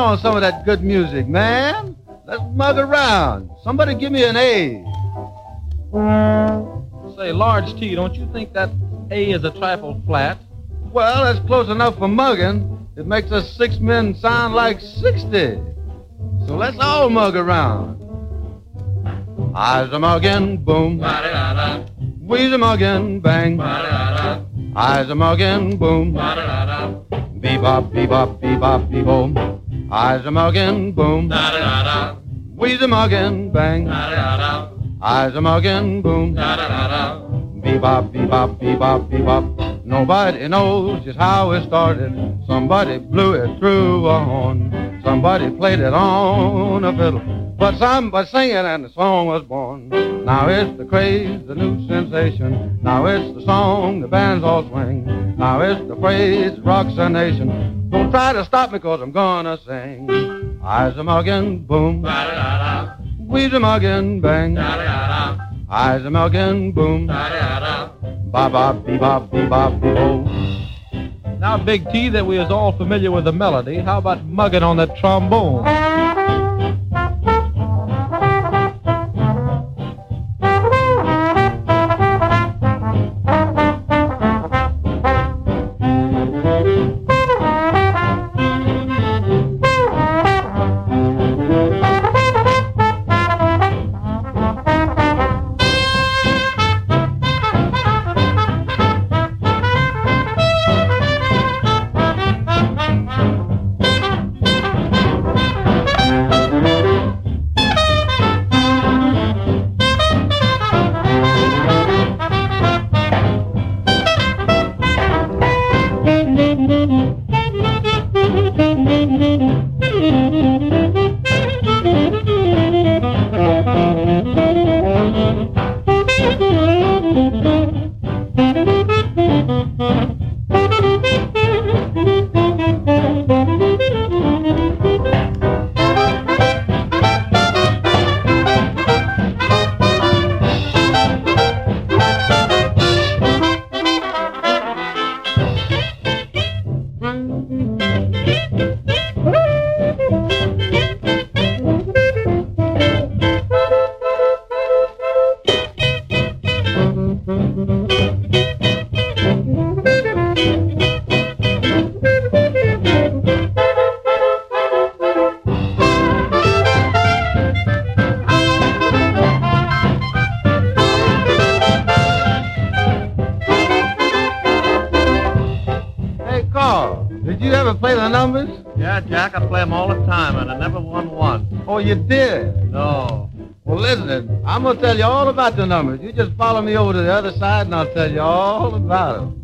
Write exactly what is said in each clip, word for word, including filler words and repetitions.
on some of that good music, man. Let's mug around. Somebody give me an A. Say, Large T, don't you think that A is a trifle flat? Well, that's close enough for mugging. It makes us six men sound like sixty. So let's all mug around. I's a muggin', boom. We's a muggin', bang. I's a muggin', boom. Bebop, bebop, bebop, bebo. I's a muggin', boom. We's a muggin', bang. I's a muggin', boom. Bebop, bebop, bebop, bebop. Nobody knows just how it started. Somebody blew it through a horn. Somebody played it on a fiddle. But somebody sang it and the song was born. Now it's the craze, the new sensation. Now it's the song the bands all swing. Now it's the phrase that rocks the nation. Don't try to stop me cause I'm gonna sing. I's a muggin', boom. We's a muggin', bang. I's a muggin', boom. Ba-ba, bebop, bebop, bebo. Now, Big T, that we is all familiar with the melody, how about mugging on that trombone? Did you ever play the numbers? Yeah, Jack, I play them all the time, and I never won one. Oh, you did? No. Well, listen, I'm going to tell you all about the numbers. You just follow me over to the other side, and I'll tell you all about them.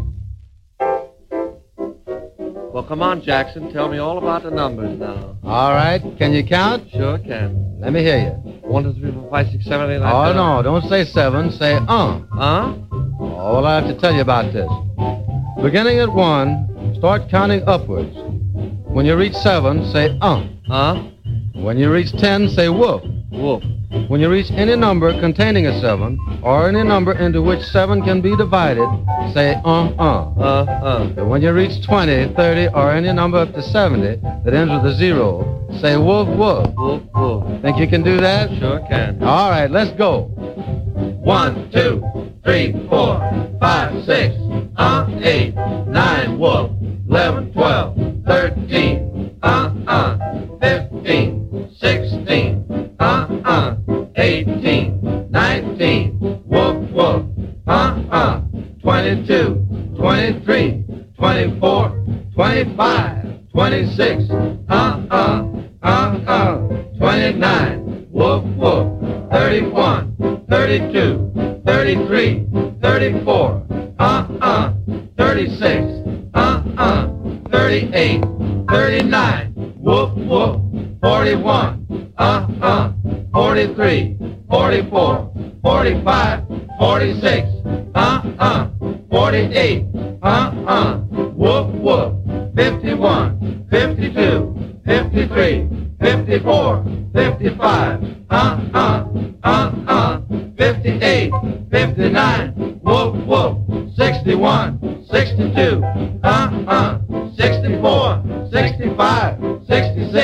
Well, come on, Jackson. Tell me all about the numbers now. All right. Can you count? Sure can. Let me hear you. One, two, three, four, five, six, seven, eight, nine, Oh, ten. no. Don't say seven. Say uh. Huh? Oh, well, I have to tell you about this. Beginning at one, start counting upwards. When you reach seven, say uh. Huh? When you reach ten, say woof. Woof. When you reach any number containing a seven, or any number into which seven can be divided, say uh-uh. Uh-uh. And when you reach twenty, thirty, or any number up to seventy that ends with a zero, say woof, woof. Woof, woof. Think you can do that? Sure can. All right, let's go. One, two, three, four, five, six, uh, eight, nine, woof, eleven, twelve, thirteen, uh-uh, fifteen, sixteen, uh-uh, eighteen, nineteen, woof, woof, uh-uh, twenty-two, twenty-three, twenty-four, twenty-five, twenty-six, uh-uh, uh-uh, twenty-nine, woof, woof, thirty-one, thirty-two, thirty-three, thirty-four, uh-uh, thirty-six, uh-uh, thirty-eight, thirty-nine, woof, woof, forty-one, uh-uh, forty-three, forty-four, forty-five, forty-six, uh-uh, forty-eight, uh-uh, woof, woof, fifty-one, fifty-two, fifty-three, fifty-four, fifty-five, uh-uh, uh-uh, fifty-eight, fifty-nine, woof, woof, sixty-one, sixty-two, uh-uh, sixty-four, sixty-five, sixty-six,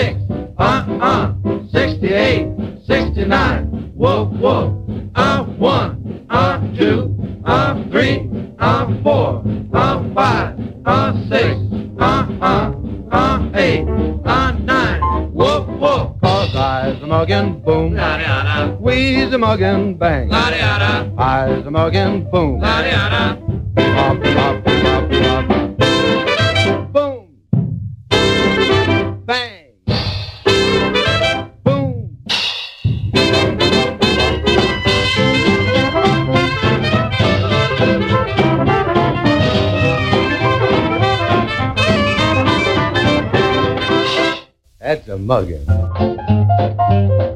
uh, sixty-eight, sixty-nine, whoop, whoop. Uh, one, uh, two, uh, three, uh, four, uh, five, uh, six, uh, uh, uh, eight, uh, nine, whoop, whoop. Cause I's a muggin', boom. La-da-da. We's a muggin', bang. La-da-da. I's a muggin', boom. La-da-da. Pop, pop, pop, pop. Boom. Bang. Boom. That's a muggin'.